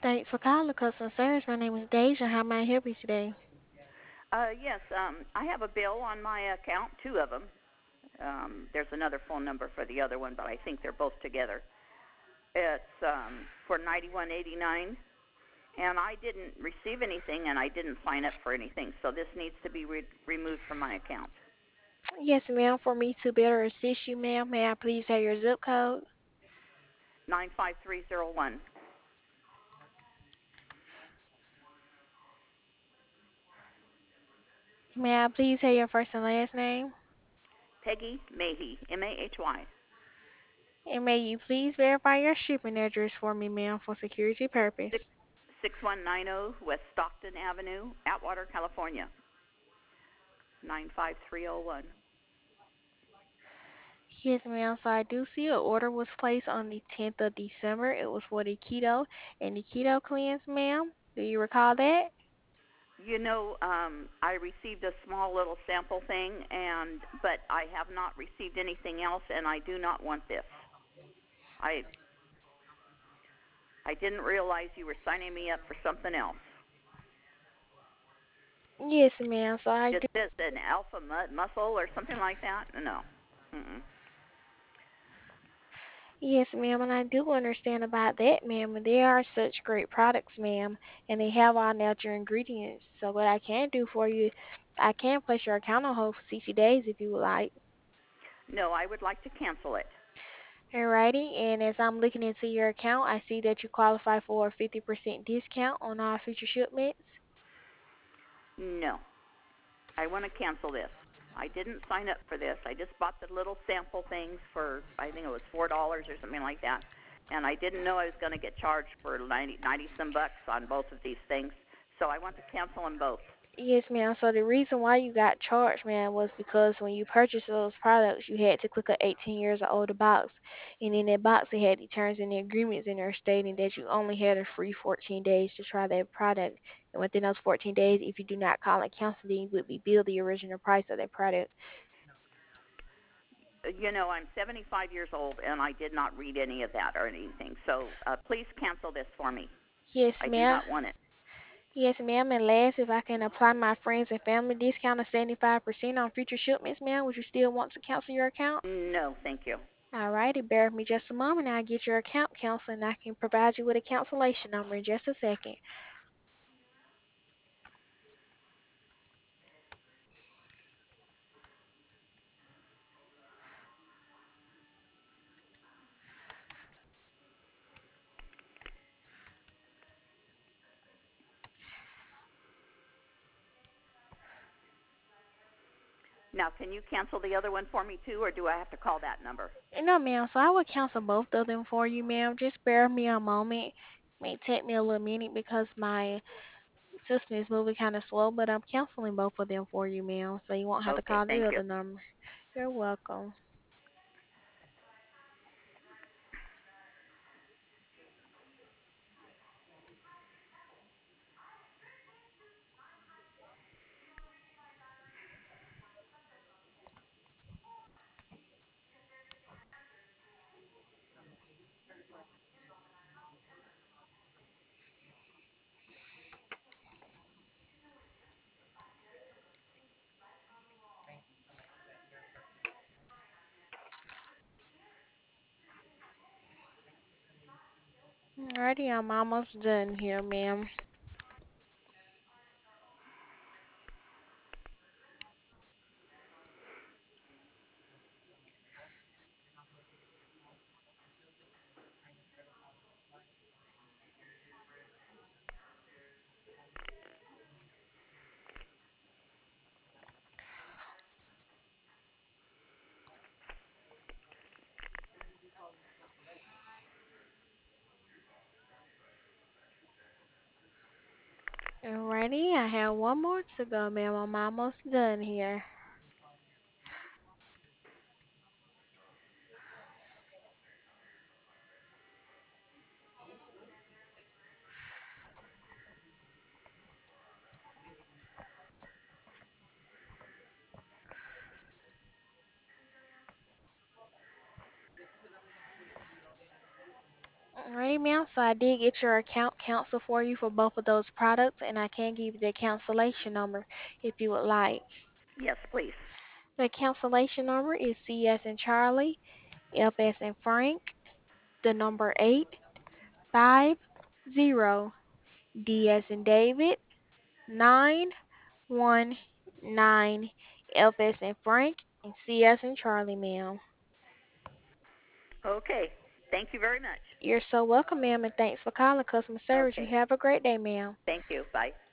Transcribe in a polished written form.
Thanks for calling the customer service. My name is Deja. How may I help you today? Yes, I have a bill on my account, two of them. There's another phone number for the other one, but I think they're both together. It's for 91.89, and I didn't receive anything, and I didn't sign up for anything, so this needs to be removed from my account. Yes, ma'am. For me to better assist you, ma'am, may I please have your zip code? 95301. May I please have your first and last name? Peggy Mahy, Mahy. And may you please verify your shipping address for me, ma'am, for security Six purpose? 6190 West Stockton Avenue, Atwater, California, 95301. Yes, ma'am. So I do see an order was placed on the 10th of December. It was for the keto and the keto cleanse, ma'am. Do you recall that? I received a small little sample thing, but I have not received anything else, and I do not want this. I I didn't realize you were signing me up for something else. Yes, ma'am. So I Just do. this an alpha muscle or something like that? No. Mm-mm. Yes, ma'am, and I do understand about that, ma'am. And they are such great products, ma'am, and they have all natural ingredients. So what I can do for you, I can place your account on hold for 60 days if you would like. No, I would like to cancel it. Alrighty, and as I'm looking into your account, I see that you qualify for a 50% discount on all future shipments. No, I want to cancel this. I didn't sign up for this. I just bought the little sample things for I think it was $4 or something like that, and I didn't know I was going to get charged for 90 some bucks on both of these things. So I want to cancel them both. Yes, ma'am. So the reason why you got charged, ma'am, was because when you purchased those products, you had to click a 18 years or older box, and in that box it had the terms and the agreements in there stating that you only had a free 14 days to try that product, and within those 14 days, if you do not call and cancel, then you would be billed the original price of that product. I'm 75 years old and I did not read any of that or anything. So please cancel this for me. Yes, I do ma'am. not want it. Yes, ma'am. And last, if I can apply my friends and family discount of 75% on future shipments, ma'am, would you still want to cancel your account? No, thank you. Alrighty, bear with me just a moment. I'll get your account counseled and I can provide you with a cancellation number in just a second. Now, can you cancel the other one for me too, or do I have to call that number? No, ma'am, so I will cancel both of them for you, ma'am. Just bear with me a moment. May take me a little minute because my system is moving kind of slow, but I'm canceling both of them for you, ma'am, so you won't have to Okay, call the thank you. other number. You're welcome. Alrighty, I'm almost done here, ma'am. Alrighty, I have one more to go, ma'am. I'm almost done here. Alright, ma'am. So I did get your account cancel for you for both of those products, and I can give you the cancellation number if you would like. Yes, please. The cancellation number is C as in Charlie, F as in Frank, the number 850, D as in David, 919, F as in Frank, and C as in Charlie, ma'am. Okay. Thank you very much. You're so welcome, ma'am, and thanks for calling customer service. You Okay. have a great day, ma'am. Thank you. Bye.